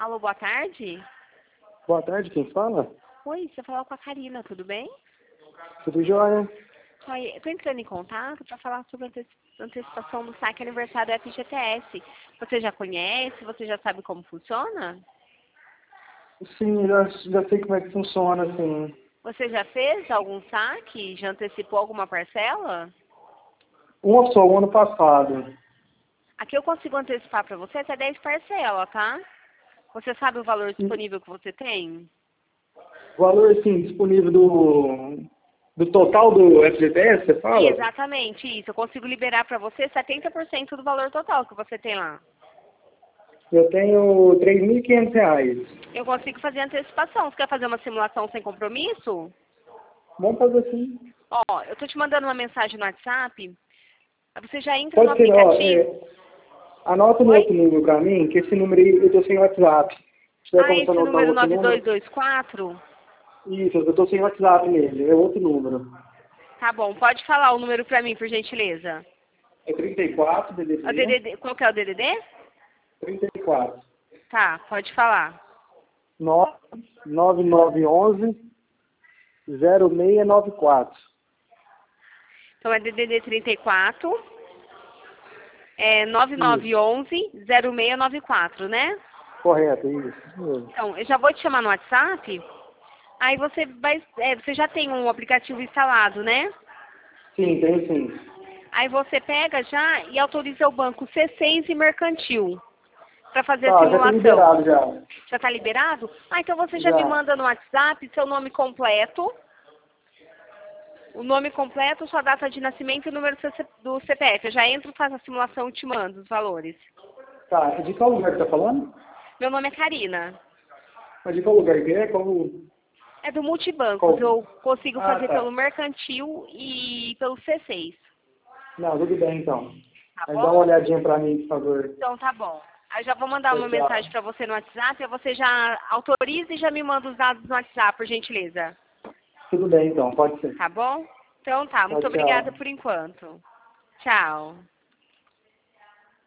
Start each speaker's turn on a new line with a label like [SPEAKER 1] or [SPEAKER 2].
[SPEAKER 1] Alô, boa tarde.
[SPEAKER 2] Boa tarde, quem fala?
[SPEAKER 1] Oi, você falou com a Karina, tudo bem?
[SPEAKER 2] Tudo jóia?
[SPEAKER 1] Oi, eu tô entrando em contato para falar sobre a antecipação do saque aniversário do FGTS. Você já conhece? Você já sabe como funciona?
[SPEAKER 2] Sim, já sei como é que funciona, assim.
[SPEAKER 1] Você já fez algum saque? Já antecipou alguma parcela?
[SPEAKER 2] Uma só, o ano passado.
[SPEAKER 1] Aqui eu consigo antecipar para você até 10 parcelas, tá? Você sabe o valor
[SPEAKER 2] E
[SPEAKER 1] disponível que você tem?
[SPEAKER 2] o valor, assim, disponível do total do FGTS, você fala?
[SPEAKER 1] Exatamente, isso. Eu consigo liberar para você 70% do valor total que você tem lá.
[SPEAKER 2] Eu tenho R$ 3.500.
[SPEAKER 1] Eu consigo fazer antecipação. Você quer fazer uma simulação sem compromisso?
[SPEAKER 2] Vamos fazer assim.
[SPEAKER 1] Ó, eu tô te mandando uma mensagem no WhatsApp. Você já entra no
[SPEAKER 2] Pode ser, ó,
[SPEAKER 1] aplicativo.
[SPEAKER 2] anota no
[SPEAKER 1] Oi?
[SPEAKER 2] outro número pra mim, que esse número aí eu tô sem WhatsApp. Se tiver
[SPEAKER 1] Ah,
[SPEAKER 2] como você
[SPEAKER 1] esse
[SPEAKER 2] anotar o
[SPEAKER 1] número
[SPEAKER 2] outro número?
[SPEAKER 1] 9224?
[SPEAKER 2] Isso, eu tô sem WhatsApp nele, é outro número.
[SPEAKER 1] Tá bom, pode falar o número pra mim, por gentileza.
[SPEAKER 2] É 34,
[SPEAKER 1] O
[SPEAKER 2] DDD,
[SPEAKER 1] DDD, qual que é o DDD?
[SPEAKER 2] 34.
[SPEAKER 1] Tá, pode falar.
[SPEAKER 2] 9911-0694.
[SPEAKER 1] Então é DDD 34, é
[SPEAKER 2] Isso,
[SPEAKER 1] 9911-0694, né?
[SPEAKER 2] correto, isso mesmo.
[SPEAKER 1] Então, eu já vou te chamar no WhatsApp. Aí você vai, você já tem um aplicativo instalado, né?
[SPEAKER 2] Sim, tem sim.
[SPEAKER 1] Aí você pega já e autoriza o banco C6 e Mercantil para fazer a
[SPEAKER 2] Tá, já tem
[SPEAKER 1] simulação.
[SPEAKER 2] liberado já.
[SPEAKER 1] Já está liberado? Ah, então você já me
[SPEAKER 2] Já.
[SPEAKER 1] manda no WhatsApp seu nome completo, o nome completo, sua data de nascimento e o número do CPF. Eu já entro, faço a simulação e te mando os valores.
[SPEAKER 2] Tá, de qual lugar que tá falando?
[SPEAKER 1] Meu nome é Karina.
[SPEAKER 2] Mas de qual lugar que é?
[SPEAKER 1] É do Multibancos.
[SPEAKER 2] Qual?
[SPEAKER 1] Eu consigo
[SPEAKER 2] Ah,
[SPEAKER 1] fazer pelo
[SPEAKER 2] tá.
[SPEAKER 1] Mercantil e pelo C6.
[SPEAKER 2] Não, tudo bem então.
[SPEAKER 1] Tá
[SPEAKER 2] Mas dá uma
[SPEAKER 1] bom?
[SPEAKER 2] olhadinha pra mim, por favor.
[SPEAKER 1] Então tá bom. Aí já vou mandar
[SPEAKER 2] Tchau,
[SPEAKER 1] uma
[SPEAKER 2] tchau.
[SPEAKER 1] mensagem para você no WhatsApp, aí você já autoriza e já me manda os dados no WhatsApp, por gentileza.
[SPEAKER 2] Tudo bem então, pode ser.
[SPEAKER 1] Tá bom? Então tá,
[SPEAKER 2] Tchau,
[SPEAKER 1] muito obrigada
[SPEAKER 2] tchau.
[SPEAKER 1] por enquanto. Tchau.